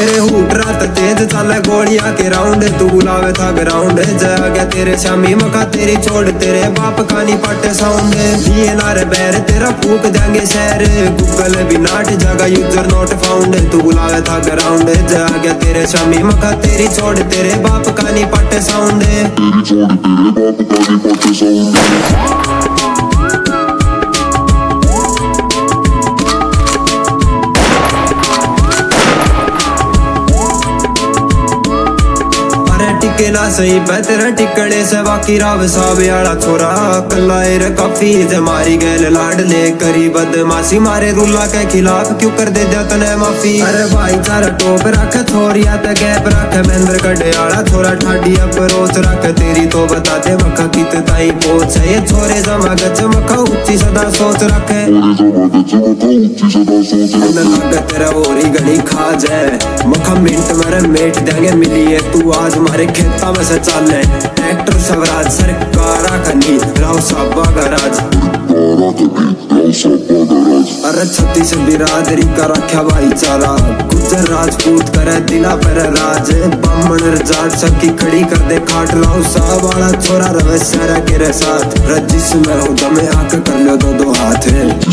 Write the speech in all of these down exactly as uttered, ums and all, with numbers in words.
तेरे हुट रात तेज चले गोलियां के राउंड, तू बुलावे था ग्राउंड जा गया तेरे शामी मका तेरी छोड़ तेरे बाप का नी पटे साउंड। लिए नारे बैर तेरा फूक देंगे शहर, गूगल भी नाट जगह यूजर नोट फाउंड, तू बुलावे था ग्राउंड जा गया तेरे शामी मका तेरी छोड़ तेरे बाप का नी पटे साउंड। तेरी छोड़ तेरे बाप का नी पटे साउंड। टिके ना सही बेहतर टिकड़े से बाकी राव सावे आला छोरा, कलाएर काफी जे मारी गैल लाड ले करी बदमाशी मारे रूला के खिलाफ क्यों कर दे जतने माफी। अरे भाईचारा टोप रख छोरिया ते गैप रख महेंद्र कड़े आला छोरा ठाडी अप्रोच रख, तेरी तो बता दे मखा कित ताई पहुंच ये छोरे जमा गच मखा ऊंची सदा सोच रखे, लग तेरा ओरी गली खा जाए मखा मिनट मेरे मेट देंगे मिलिए तू आज मारे खेता में से चाले। ट्रैक्टर स्वराज सरकार खनी राव साबा गराज, अरे छत्तीस बिरादरी का रखा भाईचारा, गुजर राजपूत करे दिला पर राज, बामण जाट सबकी खड़ी कर दे खाट लाओ साहब वाला छोरा रवैया के साथ, रजिस में हो दमे आके कर लो दो दो हाथ,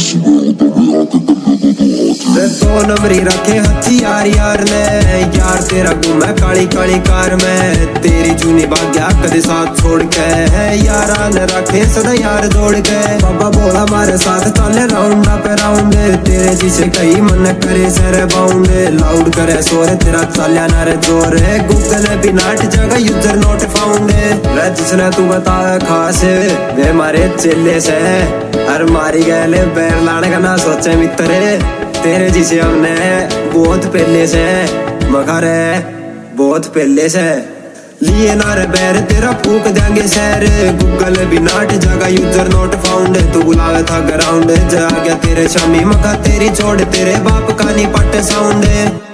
दो नंबरी रखे हथियार यार ने यार तेरा घूमे काली काली कार में, तेरी जूनी भाग्या कदे साथ छोड़ के यारा ने रखे सदा यार जोड़ के, बाबा बोला मारे साथ चले राउंड पे राउंड, तेरे जिसे कई मन करे सर बाउंड, लाउड करे सोरे तेरा चाल्या ना रे जोर, गूगल भी नाट जगह यूजर नोट फाउंड, जिसने तू बताया खास वे मारे चेले से हर मारी गए बैर लाने का ना सोचे मित्र, तेरे जिसे हमने बहुत पहले से मगर बहुत पहले से लिए नारे बैर तेरा फूक देंगे शहर, गूगल भी नाट जगह यूजर नोट फाउंड, तू बुलावे था ग्राउंड जा गया तेरे शामी मका तेरी छोड़ तेरे बाप का नी पट साउंड।